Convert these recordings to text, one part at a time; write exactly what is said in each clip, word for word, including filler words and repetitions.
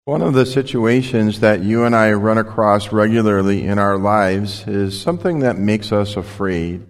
One of the situations that you and I run across regularly in our lives is something that makes us afraid.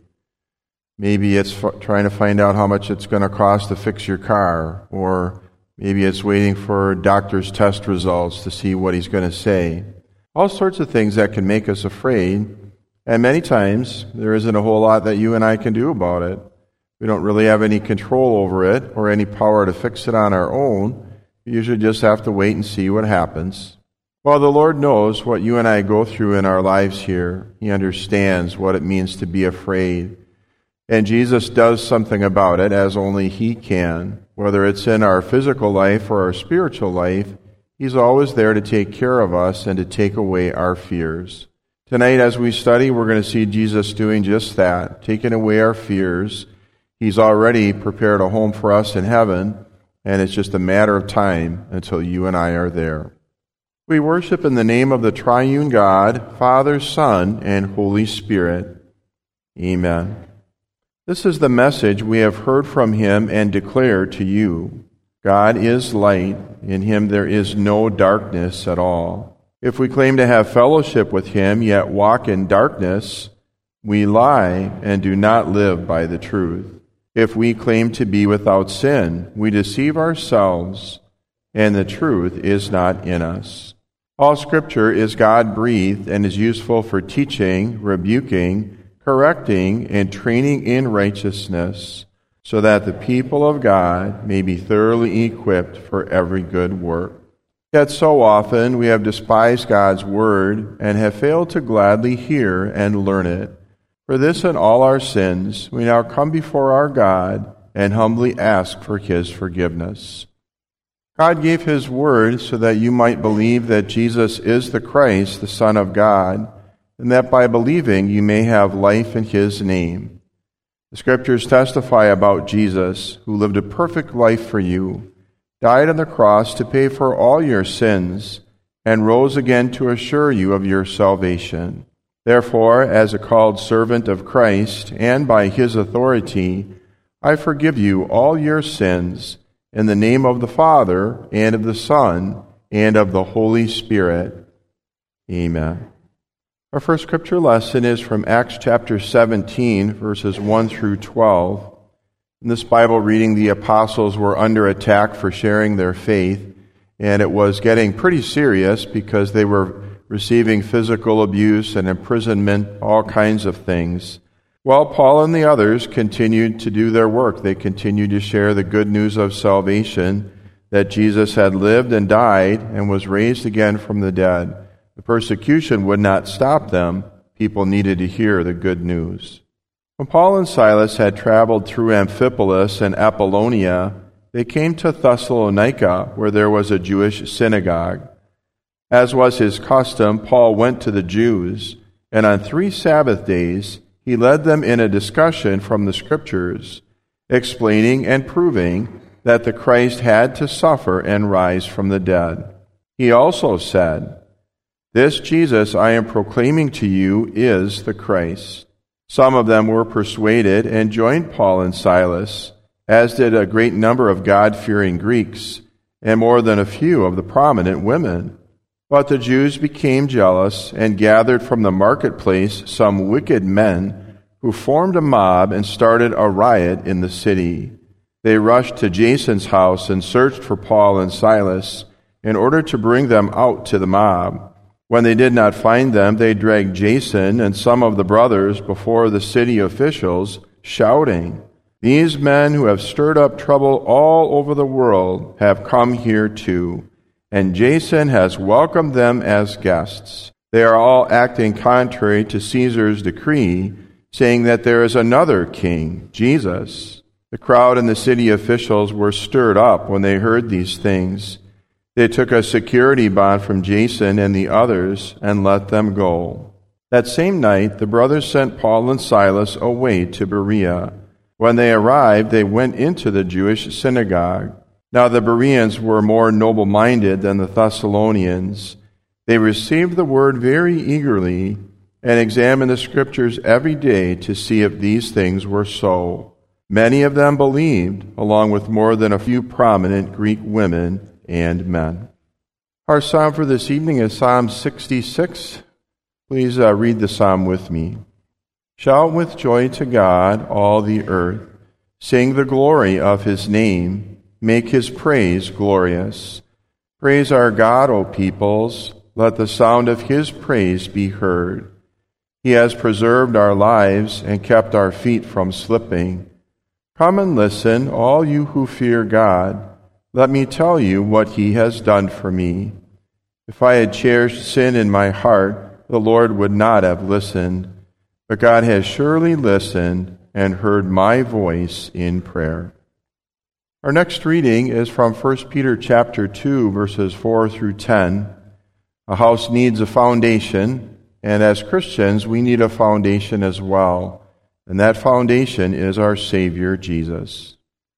Maybe it's f- trying to find out how much it's going to cost to fix your car, or maybe it's waiting for doctor's test results to see what he's going to say. All sorts of things that can make us afraid, and many times there isn't a whole lot that you and I can do about it. We don't really have any control over it or any power to fix it on our own. We usually just have to wait and see what happens. Well, the Lord knows what you and I go through in our lives here. He understands what it means to be afraid. And Jesus does something about it as only He can. Whether it's in our physical life or our spiritual life, He's always there to take care of us and to take away our fears. Tonight as we study, we're going to see Jesus doing just that, taking away our fears. He's already prepared a home for us in heaven, and it's just a matter of time until you and I are there. We worship in the name of the triune God, Father, Son, and Holy Spirit. Amen. This is the message we have heard from Him and declare to you. God is light. In Him there is no darkness at all. If we claim to have fellowship with Him, yet walk in darkness, we lie and do not live by the truth. If we claim to be without sin, we deceive ourselves, and the truth is not in us. All Scripture is God-breathed and is useful for teaching, rebuking, correcting, and training in righteousness, so that the people of God may be thoroughly equipped for every good work. Yet so often we have despised God's word and have failed to gladly hear and learn it. For this and all our sins, we now come before our God and humbly ask for His forgiveness. God gave His word so that you might believe that Jesus is the Christ, the Son of God, and that by believing you may have life in His name. The Scriptures testify about Jesus, who lived a perfect life for you, died on the cross to pay for all your sins, and rose again to assure you of your salvation. Therefore, as a called servant of Christ, and by His authority, I forgive you all your sins in the name of the Father, and of the Son, and of the Holy Spirit. Amen. Our first scripture lesson is from Acts chapter seventeen, verses one through twelve. In this Bible reading, the apostles were under attack for sharing their faith, and it was getting pretty serious because they were receiving physical abuse and imprisonment, all kinds of things. While Paul and the others continued to do their work, they continued to share the good news of salvation, that Jesus had lived and died and was raised again from the dead. The persecution would not stop them. People needed to hear the good news. When Paul and Silas had traveled through Amphipolis and Apollonia, they came to Thessalonica, where there was a Jewish synagogue. As was his custom, Paul went to the Jews, and on three Sabbath days he led them in a discussion from the Scriptures, explaining and proving that the Christ had to suffer and rise from the dead. He also said, "This Jesus I am proclaiming to you is the Christ." Some of them were persuaded and joined Paul and Silas, as did a great number of God-fearing Greeks, and more than a few of the prominent women. But the Jews became jealous and gathered from the marketplace some wicked men who formed a mob and started a riot in the city. They rushed to Jason's house and searched for Paul and Silas in order to bring them out to the mob. When they did not find them, they dragged Jason and some of the brothers before the city officials, shouting, "These men who have stirred up trouble all over the world have come here too, and Jason has welcomed them as guests. They are all acting contrary to Caesar's decree, saying that there is another king, Jesus." The crowd and the city officials were stirred up when they heard these things. They took a security bond from Jason and the others and let them go. That same night, the brothers sent Paul and Silas away to Berea. When they arrived, they went into the Jewish synagogue. Now the Bereans were more noble-minded than the Thessalonians. They received the word very eagerly and examined the Scriptures every day to see if these things were so. Many of them believed, along with more than a few prominent Greek women and men. Our psalm for this evening is Psalm sixty-six. Please uh, read the psalm with me. Shout with joy to God, all the earth. Sing the glory of his name. Make his praise glorious. Praise our God, O peoples. Let the sound of his praise be heard. He has preserved our lives and kept our feet from slipping. Come and listen, all you who fear God. Let me tell you what he has done for me. If I had cherished sin in my heart, the Lord would not have listened. But God has surely listened and heard my voice in prayer. Our next reading is from First Peter chapter two, verses four through ten. A house needs a foundation, and as Christians, we need a foundation as well. And that foundation is our Savior, Jesus.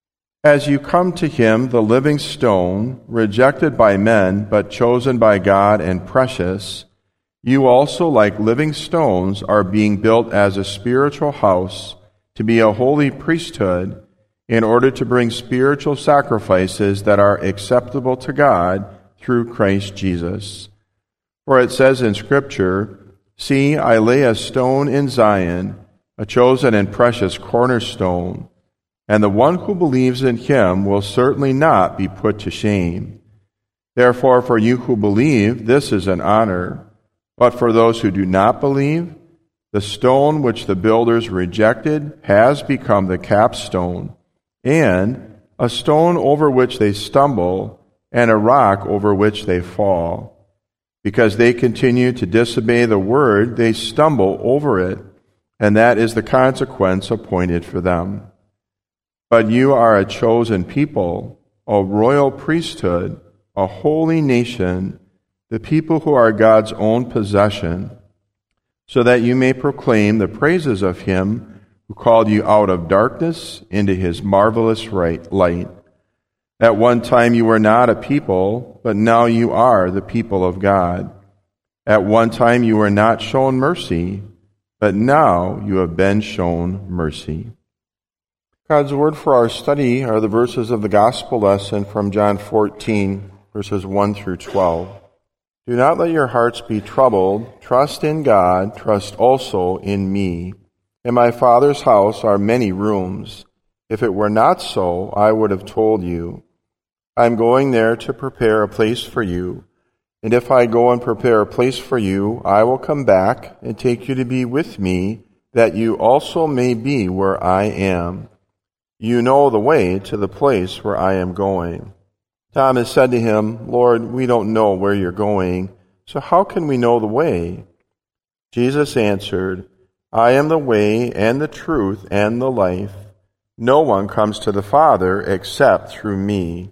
As you come to him, the living stone, rejected by men, but chosen by God and precious, you also, like living stones, are being built as a spiritual house to be a holy priesthood in order to bring spiritual sacrifices that are acceptable to God through Christ Jesus. For it says in Scripture, "See, I lay a stone in Zion, a chosen and precious cornerstone, and the one who believes in him will certainly not be put to shame. Therefore, for you who believe, this is an honor. But for those who do not believe, the stone which the builders rejected has become the capstone, and a stone over which they stumble, and a rock over which they fall. Because they continue to disobey the word, they stumble over it, and that is the consequence appointed for them. But you are a chosen people, a royal priesthood, a holy nation, the people who are God's own possession, so that you may proclaim the praises of him who called you out of darkness into his marvelous light. At one time you were not a people, but now you are the people of God. At one time you were not shown mercy, but now you have been shown mercy." God's word for our study are the verses of the gospel lesson from John fourteen, verses one through twelve. Do not let your hearts be troubled. Trust in God. Trust also in me. In my Father's house are many rooms. If it were not so, I would have told you. I am going there to prepare a place for you. And if I go and prepare a place for you, I will come back and take you to be with me, that you also may be where I am. You know the way to the place where I am going. Thomas said to him, Lord, we don't know where you're going, so how can we know the way? Jesus answered, I am the way and the truth and the life. No one comes to the Father except through me.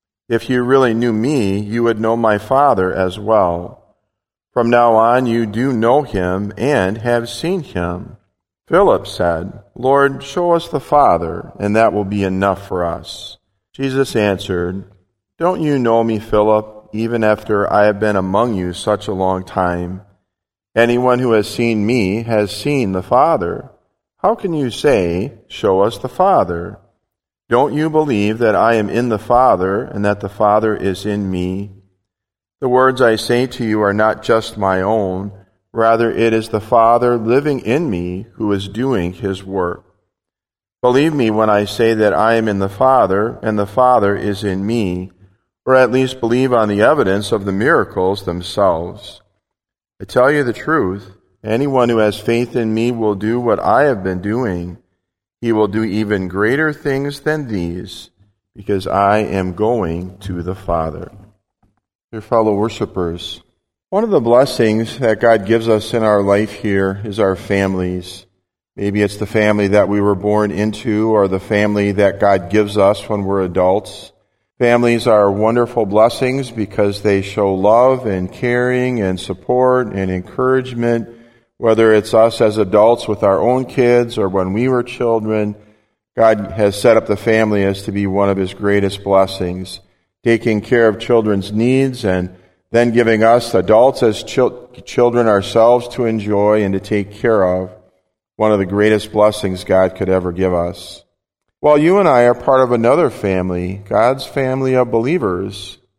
If you really knew me, you would know my Father as well. From now on you do know him and have seen him. Philip said, Lord, show us the Father, and that will be enough for us. Jesus answered, Don't you know me, Philip, even after I have been among you such a long time? Anyone who has seen me has seen the Father. How can you say, Show us the Father? Don't you believe that I am in the Father, and that the Father is in me? The words I say to you are not just my own. Rather, it is the Father living in me who is doing his work. Believe me when I say that I am in the Father, and the Father is in me, or at least believe on the evidence of the miracles themselves. I tell you the truth, anyone who has faith in me will do what I have been doing. He will do even greater things than these, because I am going to the Father. Dear fellow worshipers, one of the blessings that God gives us in our life here is our families. Maybe it's the family that we were born into, or the family that God gives us when we're adults. Families are wonderful blessings because they show love and caring and support and encouragement, whether it's us as adults with our own kids or when we were children. God has set up the family as to be one of his greatest blessings, taking care of children's needs and then giving us adults as chil- children ourselves to enjoy and to take care of. One of the greatest blessings God could ever give us. Well, you and I are part of another family, God's family of believers.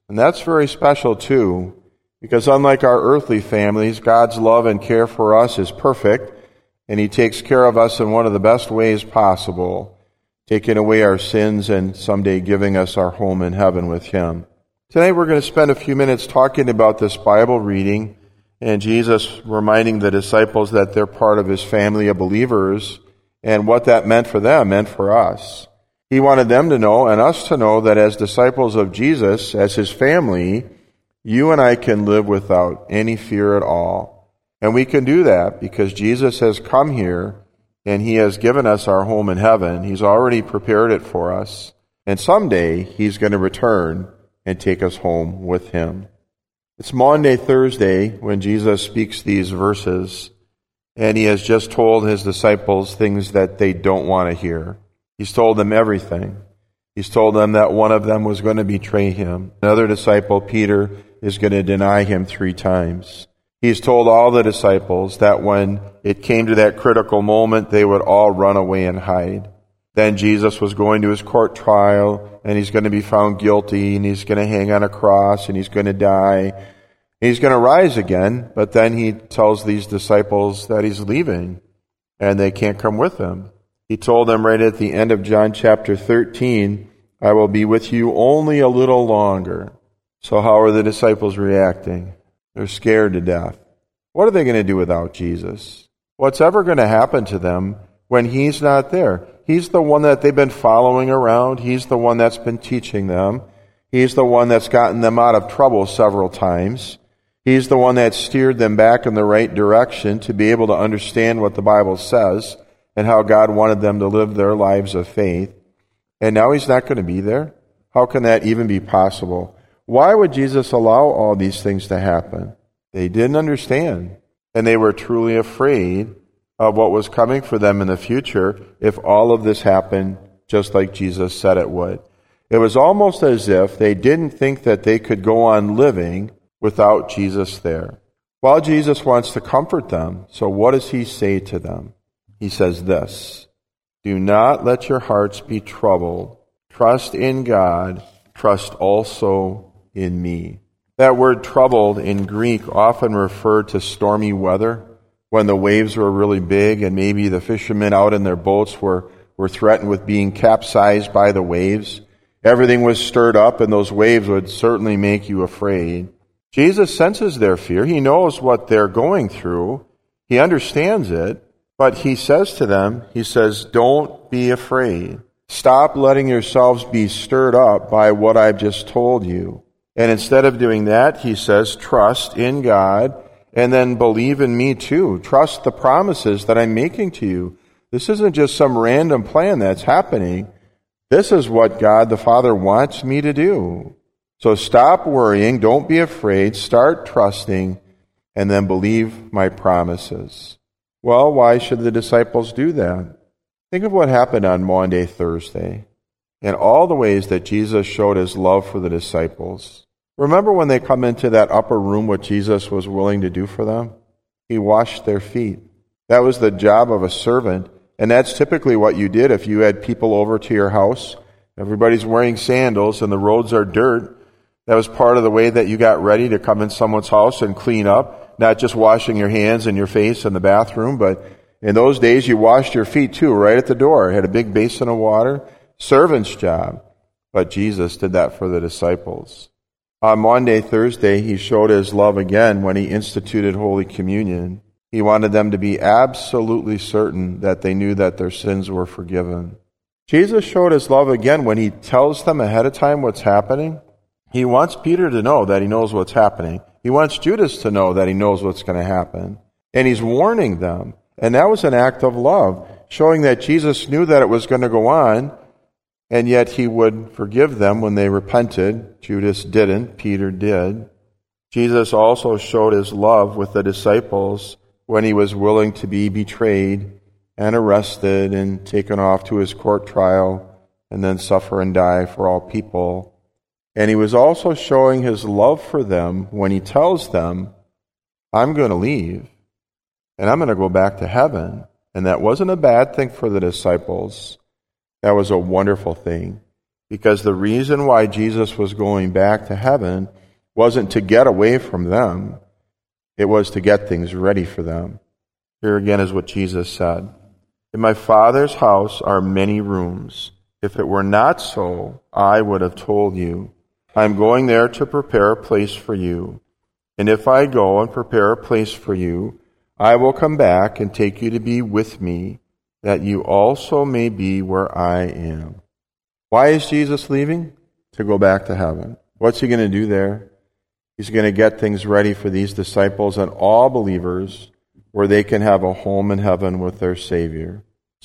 And that's very special too, because unlike our earthly families, God's love and care for us is perfect, and He takes care of us in one of the best ways possible, taking away our sins and someday giving us our home in heaven with Him. Tonight we're going to spend a few minutes talking about this Bible reading and Jesus reminding the disciples that they're part of His family of believers and what that meant for them, meant for us. He wanted them to know and us to know that as disciples of Jesus, as His family, you and I can live without any fear at all. And we can do that because Jesus has come here and He has given us our home in heaven. He's already prepared it for us. And someday He's going to return and take us home with Him. It's Maundy Thursday when Jesus speaks these verses, and He has just told His disciples things that they don't want to hear. He's told them everything. He's told them that one of them was going to betray Him. Another disciple, Peter, is going to deny Him three times. He's told all the disciples that when it came to that critical moment, they would all run away and hide. Then Jesus was going to His court trial, and He's going to be found guilty, and He's going to hang on a cross, and He's going to die. And He's going to rise again, but then He tells these disciples that He's leaving, and they can't come with Him. He told them right at the end of John chapter thirteen, I will be with you only a little longer. So how are the disciples reacting? They're scared to death. What are they going to do without Jesus? What's ever going to happen to them when He's not there? He's the one that they've been following around. He's the one that's been teaching them. He's the one that's gotten them out of trouble several times. He's the one that steered them back in the right direction to be able to understand what the Bible says and how God wanted them to live their lives of faith. And now He's not going to be there? How can that even be possible? Why would Jesus allow all these things to happen? They didn't understand, and they were truly afraid of what was coming for them in the future if all of this happened just like Jesus said it would. It was almost as if they didn't think that they could go on living without Jesus there. Well, Jesus wants to comfort them, so what does He say to them? He says this, do not let your hearts be troubled. Trust in God. Trust also in me. That word troubled in Greek often referred to stormy weather, when the waves were really big and maybe the fishermen out in their boats were, were threatened with being capsized by the waves. Everything was stirred up, and those waves would certainly make you afraid. Jesus senses their fear. He knows what they're going through. He understands it. But He says to them, He says, don't be afraid. Stop letting yourselves be stirred up by what I've just told you. And instead of doing that, He says, trust in God and then believe in me too. Trust the promises that I'm making to you. This isn't just some random plan that's happening. This is what God the Father wants me to do. So stop worrying. Don't be afraid. Start trusting and then believe my promises. Well, why should the disciples do that? Think of what happened on Maundy Thursday and all the ways that Jesus showed His love for the disciples. Remember when they come into that upper room, what Jesus was willing to do for them? He washed their feet. That was the job of a servant, and that's typically what you did if you had people over to your house. Everybody's wearing sandals and the roads are dirt. That was part of the way that you got ready to come in someone's house and clean up. Not just washing your hands and your face in the bathroom, but in those days you washed your feet too, right at the door. Had a big basin of water. Servant's job. But Jesus did that for the disciples. On Maundy Thursday, He showed His love again when He instituted Holy Communion. He wanted them to be absolutely certain that they knew that their sins were forgiven. Jesus showed His love again when He tells them ahead of time what's happening. He wants Peter to know that he knows what's happening. He wants Judas to know that he knows what's going to happen. And He's warning them. And that was an act of love, showing that Jesus knew that it was going to go on, and yet He would forgive them when they repented. Judas didn't. Peter did. Jesus also showed His love with the disciples when He was willing to be betrayed and arrested and taken off to His court trial and then suffer and die for all people. And He was also showing His love for them when He tells them, I'm going to leave, and I'm going to go back to heaven. And that wasn't a bad thing for the disciples. That was a wonderful thing. Because the reason why Jesus was going back to heaven wasn't to get away from them. It was to get things ready for them. Here again is what Jesus said. In my Father's house are many rooms. If it were not so, I would have told you. I am going there to prepare a place for you. And if I go and prepare a place for you, I will come back and take you to be with me, that you also may be where I am. Why is Jesus leaving? To go back to heaven. What's he going to do there? He's going to get things ready for these disciples and all believers where they can have a home in heaven with their Savior.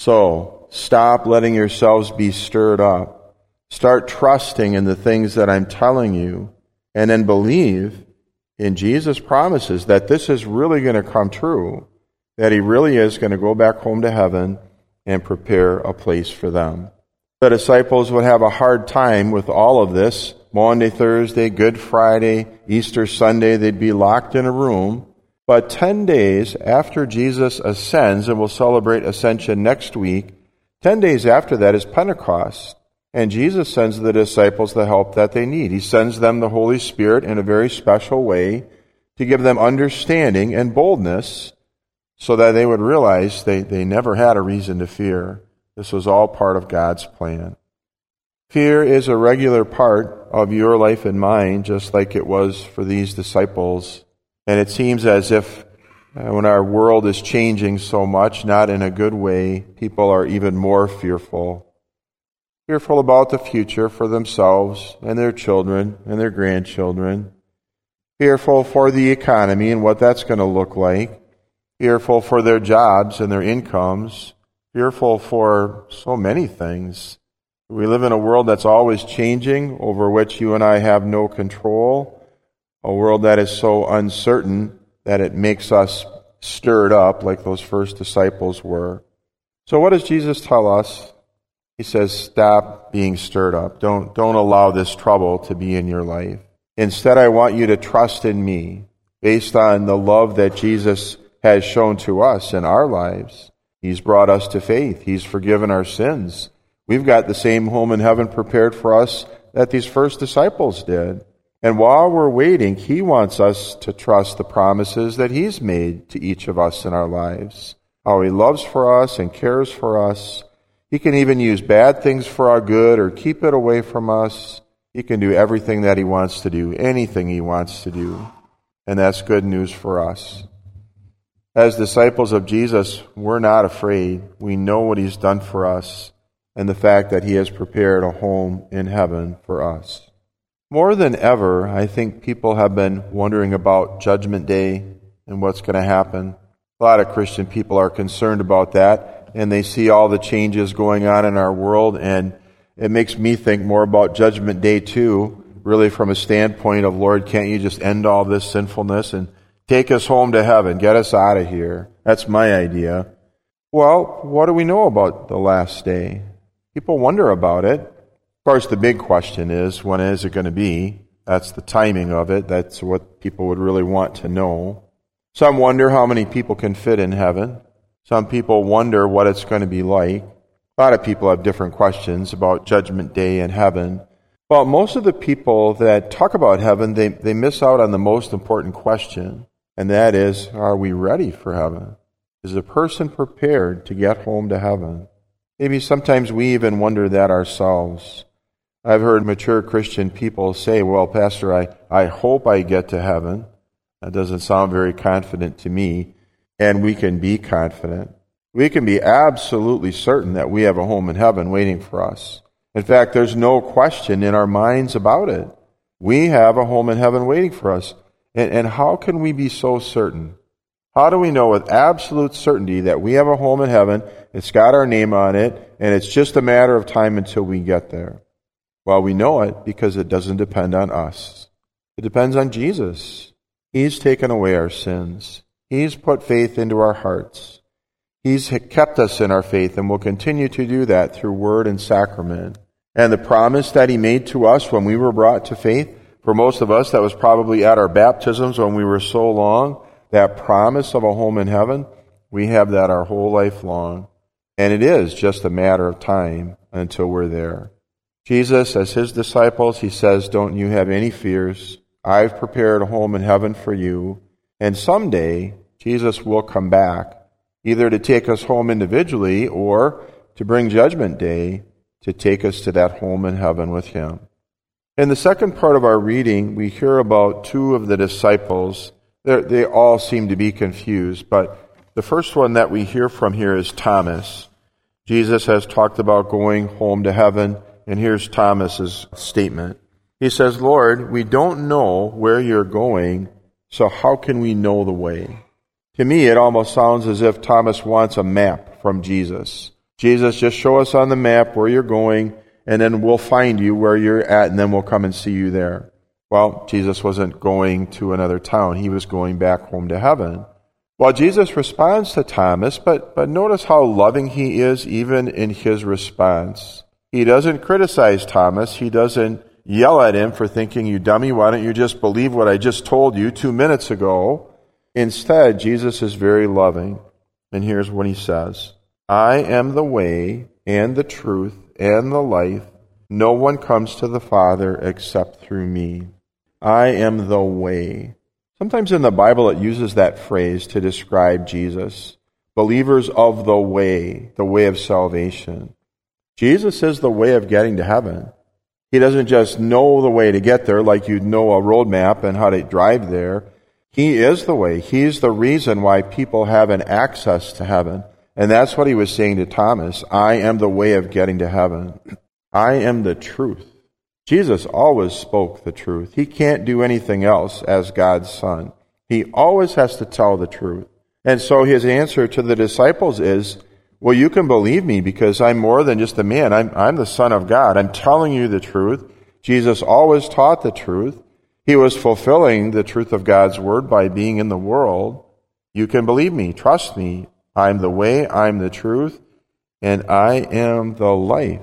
So, stop letting yourselves be stirred up. Start trusting in the things that I'm telling you, and then believe in Jesus' promises that this is really going to come true, that he really is going to go back home to heaven and prepare a place for them. The disciples would have a hard time with all of this. Monday, Thursday, Good Friday, Easter Sunday, they'd be locked in a room. But ten days after Jesus ascends, and we'll celebrate Ascension next week, ten days after that is Pentecost. And Jesus sends the disciples the help that they need. He sends them the Holy Spirit in a very special way to give them understanding and boldness so that they would realize they, they never had a reason to fear. This was all part of God's plan. Fear is a regular part of your life and mine, just like it was for these disciples. And it seems as if uh, when our world is changing so much, not in a good way, people are even more fearful. Fearful about the future for themselves and their children and their grandchildren. Fearful for the economy and what that's going to look like. Fearful for their jobs and their incomes. Fearful for so many things. We live in a world that's always changing, over which you and I have no control. A world that is so uncertain that it makes us stirred up like those first disciples were. So what does Jesus tell us? He says, stop being stirred up. Don't, don't allow this trouble to be in your life. Instead, I want you to trust in me based on the love that Jesus has shown to us in our lives. He's brought us to faith. He's forgiven our sins. We've got the same home in heaven prepared for us that these first disciples did. And while we're waiting, he wants us to trust the promises that he's made to each of us in our lives. How he loves for us and cares for us. He can even use bad things for our good or keep it away from us. He can do everything that he wants to do, anything he wants to do. And that's good news for us. As disciples of Jesus, we're not afraid. We know what he's done for us and the fact that he has prepared a home in heaven for us. More than ever, I think people have been wondering about Judgment Day and what's going to happen. A lot of Christian people are concerned about that, and they see all the changes going on in our world, and it makes me think more about Judgment Day too, really from a standpoint of, Lord, can't you just end all this sinfulness and take us home to heaven, get us out of here? That's my idea. Well, what do we know about the last day? People wonder about it. Of course, the big question is, when is it going to be? That's the timing of it. That's what people would really want to know. Some wonder how many people can fit in heaven. Some people wonder what it's going to be like. A lot of people have different questions about Judgment Day and heaven. But most of the people that talk about heaven, they, they miss out on the most important question, and that is, are we ready for heaven? Is a person prepared to get home to heaven? Maybe sometimes we even wonder that ourselves. I've heard mature Christian people say, well, Pastor, I, I hope I get to heaven. That doesn't sound very confident to me. And we can be confident. We can be absolutely certain that we have a home in heaven waiting for us. In fact, there's no question in our minds about it. We have a home in heaven waiting for us. And, and how can we be so certain? How do we know with absolute certainty that we have a home in heaven, it's got our name on it, and it's just a matter of time until we get there? Well, we know it because it doesn't depend on us. It depends on Jesus. He's taken away our sins. He's put faith into our hearts. He's kept us in our faith and will continue to do that through word and sacrament. And the promise that he made to us when we were brought to faith, for most of us, that was probably at our baptisms when we were so long, that promise of a home in heaven, we have that our whole life long. And it is just a matter of time until we're there. Jesus, as his disciples, he says, don't you have any fears. I've prepared a home in heaven for you. And someday, Jesus will come back, either to take us home individually or to bring Judgment Day to take us to that home in heaven with him. In the second part of our reading, we hear about two of the disciples. They're, they all seem to be confused, but the first one that we hear from here is Thomas. Jesus has talked about going home to heaven, and here's Thomas's statement. He says, Lord, we don't know where you're going, so how can we know the way? To me, it almost sounds as if Thomas wants a map from Jesus. Jesus, just show us on the map where you're going, and then we'll find you where you're at, and then we'll come and see you there. Well, Jesus wasn't going to another town. He was going back home to heaven. Well, Jesus responds to Thomas, but, but notice how loving he is even in his response. He doesn't criticize Thomas. He doesn't yell at him for thinking, you dummy, why don't you just believe what I just told you two minutes ago? Instead, Jesus is very loving. And here's what he says. I am the way and the truth and the life. No one comes to the Father except through me. I am the way. Sometimes in the Bible it uses that phrase to describe Jesus. Believers of the way, the way of salvation. Jesus is the way of getting to heaven. He doesn't just know the way to get there like you'd know a road map and how to drive there. He is the way. He's the reason why people have an access to heaven. And that's what he was saying to Thomas. I am the way of getting to heaven. I am the truth. Jesus always spoke the truth. He can't do anything else as God's Son. He always has to tell the truth. And so his answer to the disciples is, well, you can believe me because I'm more than just a man. I'm, I'm the Son of God. I'm telling you the truth. Jesus always taught the truth. He was fulfilling the truth of God's word by being in the world. You can believe me. Trust me. I'm the way, I'm the truth, and I am the life.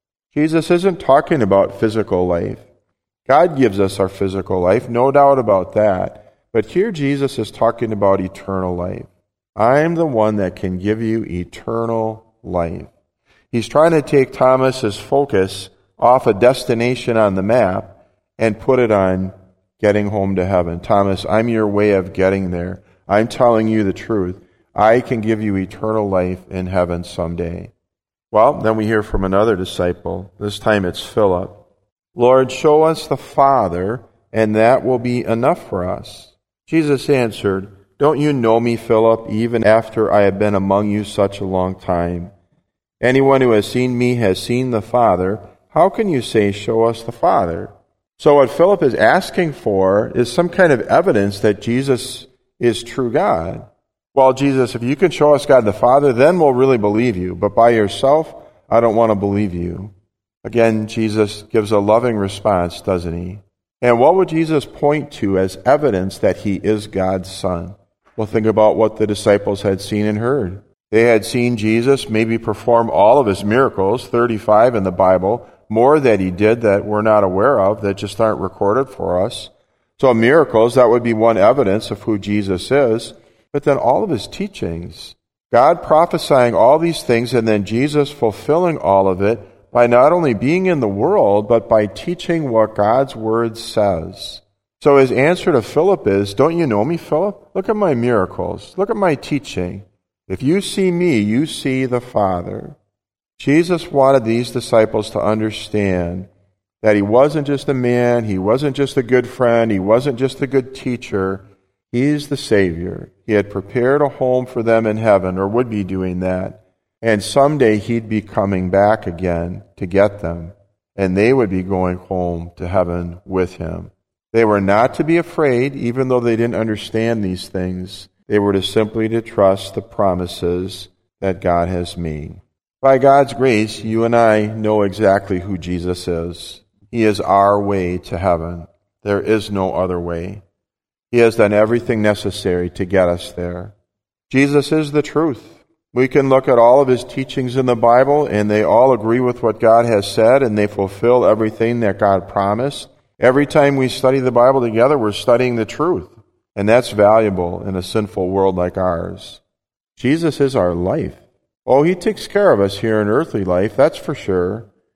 Jesus isn't talking about physical life. God gives us our physical life, no doubt about that. But here Jesus is talking about eternal life. I am the one that can give you eternal life. He's trying to take Thomas's focus off a destination on the map and put it on getting home to heaven. Thomas, I'm your way of getting there. I'm telling you the truth. I can give you eternal life in heaven someday. Well, then we hear from another disciple. This time it's Philip. Lord, show us the Father, and that will be enough for us. Jesus answered, don't you know me, Philip, even after I have been among you such a long time? Anyone who has seen me has seen the Father. How can you say, show us the Father? So what Philip is asking for is some kind of evidence that Jesus is true God. Well, Jesus, if you can show us God the Father, then we'll really believe you. But by yourself, I don't want to believe you. Again, Jesus gives a loving response, doesn't he? And what would Jesus point to as evidence that he is God's Son? Well, think about what the disciples had seen and heard. They had seen Jesus maybe perform all of his miracles, thirty-five in the Bible, more that he did that we're not aware of, that just aren't recorded for us. So miracles, that would be one evidence of who Jesus is. But then all of his teachings, God prophesying all these things and then Jesus fulfilling all of it by not only being in the world, but by teaching what God's word says. So his answer to Philip is, don't you know me, Philip? Look at my miracles. Look at my teaching. If you see me, you see the Father. Jesus wanted these disciples to understand that he wasn't just a man, he wasn't just a good friend, he wasn't just a good teacher. He's the Savior. He had prepared a home for them in heaven, or would be doing that. And someday he'd be coming back again to get them. And they would be going home to heaven with him. They were not to be afraid, even though they didn't understand these things. They were to simply to trust the promises that God has made. By God's grace, you and I know exactly who Jesus is. He is our way to heaven. There is no other way. He has done everything necessary to get us there. Jesus is the truth. We can look at all of his teachings in the Bible, and they all agree with what God has said, and they fulfill everything that God promised. Every time we study the Bible together, we're studying the truth, and that's valuable in a sinful world like ours. Jesus is our life. Oh, he takes care of us here in earthly life, that's for sure.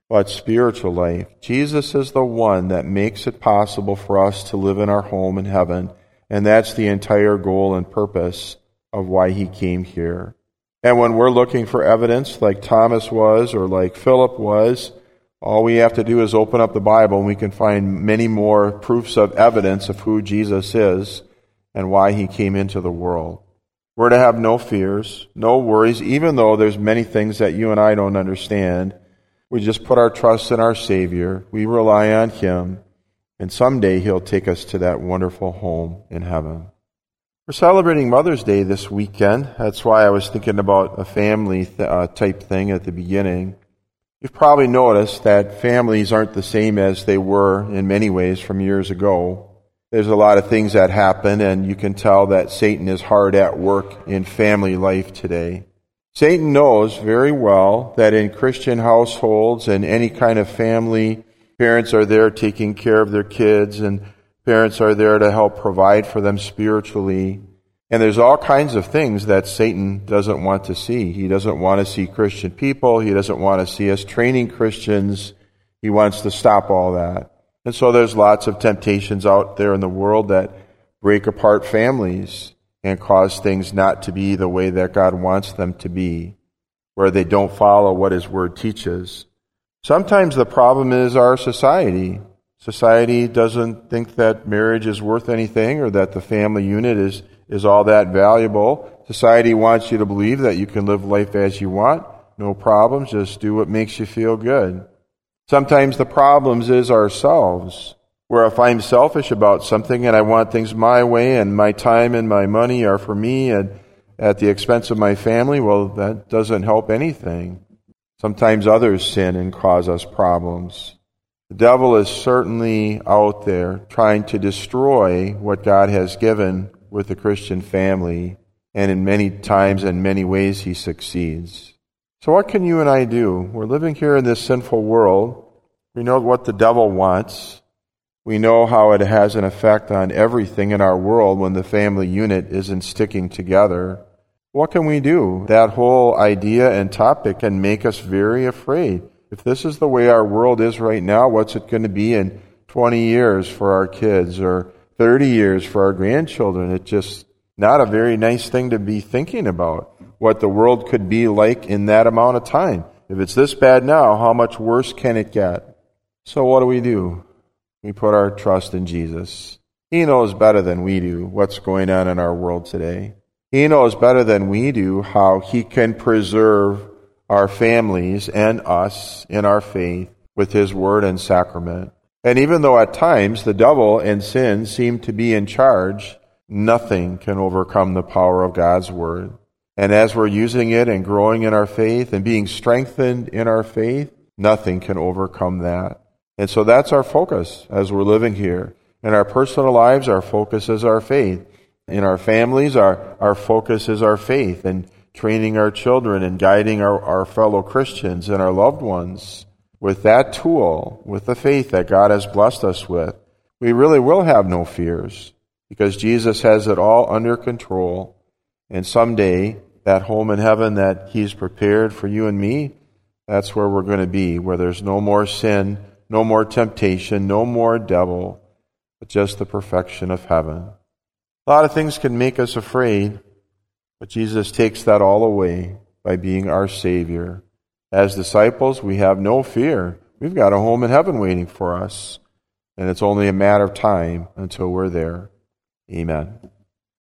but spiritual life. Jesus is the one that makes it possible for us to live in our home in heaven, and that's the entire goal and purpose of why he came here. And when we're looking for evidence, like Thomas was or like Philip was, all we have to do is open up the Bible and we can find many more proofs of evidence of who Jesus is and why he came into the world. We're to have no fears, no worries, even though there's many things that you and I don't understand. We just put our trust in our Savior. We rely on him. And someday he'll take us to that wonderful home in heaven. We're celebrating Mother's Day this weekend. That's why I was thinking about a family th- uh, type thing at the beginning. You've probably noticed that families aren't the same as they were in many ways from years ago. There's a lot of things that happen, and you can tell that Satan is hard at work in family life today. Satan knows very well that in Christian households and any kind of family, parents are there taking care of their kids, and parents are there to help provide for them spiritually. And there's all kinds of things that Satan doesn't want to see. He doesn't want to see Christian people. He doesn't want to see us training Christians. He wants to stop all that. And so there's lots of temptations out there in the world that break apart families and cause things not to be the way that God wants them to be, where they don't follow what his word teaches. Sometimes the problem is our society. Society doesn't think that marriage is worth anything or that the family unit is, is all that valuable. Society wants you to believe that you can live life as you want. No problems, just do what makes you feel good. Sometimes the problems is ourselves, where if I'm selfish about something and I want things my way and my time and my money are for me and at the expense of my family, well, that doesn't help anything. Sometimes others sin and cause us problems. The devil is certainly out there trying to destroy what God has given with the Christian family, and in many times and many ways he succeeds. So what can you and I do? We're living here in this sinful world. We know what the devil wants. We know how it has an effect on everything in our world when the family unit isn't sticking together. What can we do? That whole idea and topic can make us very afraid. If this is the way our world is right now, what's it going to be in twenty years for our kids or thirty years for our grandchildren? It's just not a very nice thing to be thinking about, what the world could be like in that amount of time. If it's this bad now, how much worse can it get? So what do we do? We put our trust in Jesus. He knows better than we do what's going on in our world today. He knows better than we do how he can preserve our families and us in our faith with his word and sacrament. And even though at times the devil and sin seem to be in charge, nothing can overcome the power of God's word. And as we're using it and growing in our faith and being strengthened in our faith, nothing can overcome that. And so that's our focus as we're living here. In our personal lives, our focus is our faith. In our families, our, our focus is our faith and training our children and guiding our, our fellow Christians and our loved ones. With that tool, with the faith that God has blessed us with, we really will have no fears because Jesus has it all under control. And someday, that home in heaven that he's prepared for you and me, that's where we're going to be, where there's no more sin, no more temptation, no more devil, but just the perfection of heaven. A lot of things can make us afraid, but Jesus takes that all away by being our Savior. As disciples, we have no fear. We've got a home in heaven waiting for us, and it's only a matter of time until we're there. Amen.